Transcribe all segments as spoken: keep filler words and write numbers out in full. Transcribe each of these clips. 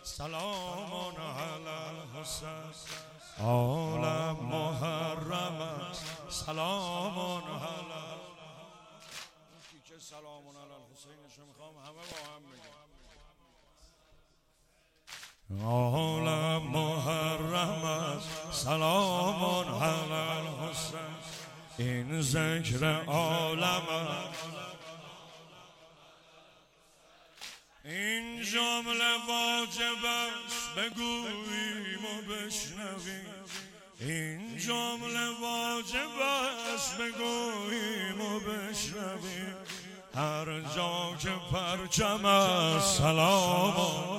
سلام علی الحسین عالم محرم است سلام علی که سلام علی الحسینش میخوام همه با هم بگم عالم محرم است سلام علی الحسین این ذکر عالم است این جمله واجب است بگوییم و بشنویم این جمله واجب است بگوییم و بشنویم هر جا که پرچم است سلام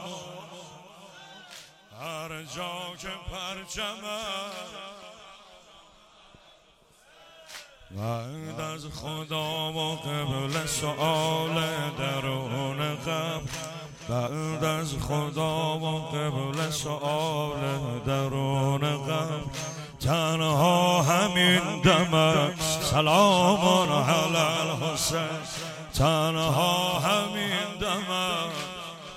هر جا که پرچم است بعد از خدا و قبل سؤال درون قبر بعد از خدا و قبل سؤال درون قبر تنها همین دم است سلام علی الحسین تنها همین دم است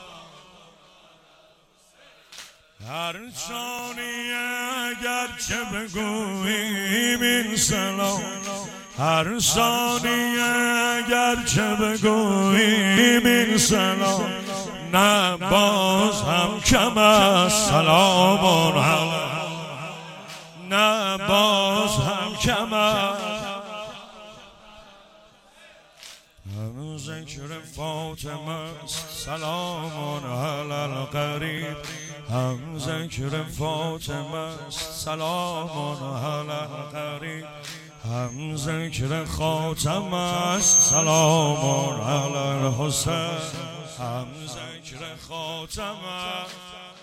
هر ثانیه اگر چه بگوییم این سلام هر ثانیه اگر چه بگوییم این سلام نه باز هم کم است سلام علی نه باز هم کم است هم ذکر فاطمه است سلام علی القریب هم ذکر فاطمه است سلام علی القریب هم ذکر خاتم است سلام علی الحسین هم ذکر خاتم است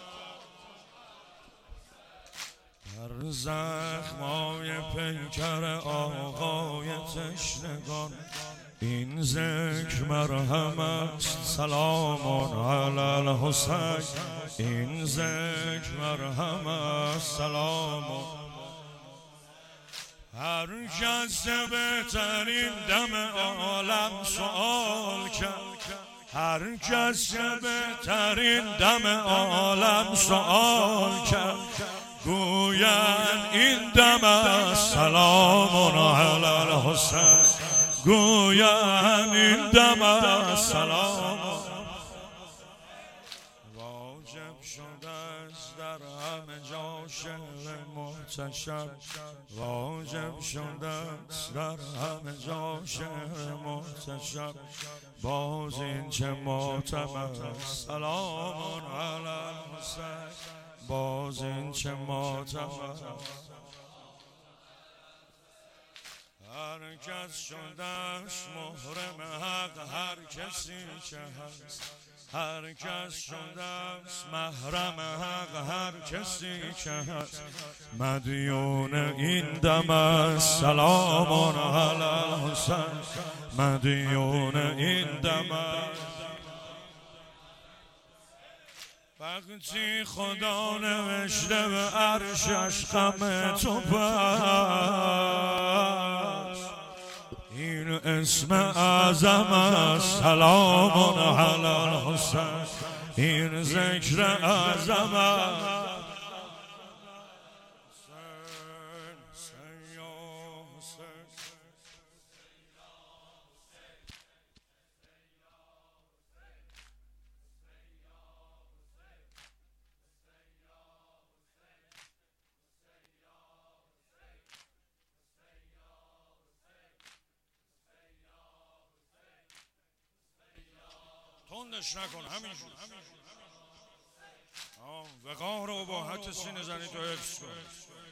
در زخمای پیکر آقای تشنگان این ذکر مرهم است سلام علی الحسین این ذکر مرهم است سلام هر کس بهترین دم عالم سؤال کرد هر کس بهترین دم عالم سؤال کرد گویند این دم است سلام علی الحسین گویند این دم است سلام واجب شده است در همه جا شعر محتشم واجب شده است در همه جا شعر محتشم باز این چه ماتم است سلام علی الحسین باز این چه ماتم است هر کس شدهش محرم حق هر کسی که هست هر کس شدهش محرم حق هر کسی که هست مدیون این دم است سلام علی الحسین مدیون این دم است وقتی خدا نوشته به عرشش غم تو پس این اسم اعظم است سلام علی الحسین این ذکر اعظم است تندش نکن همینجور وقار و اباحت سینه زنی تو حفظ کن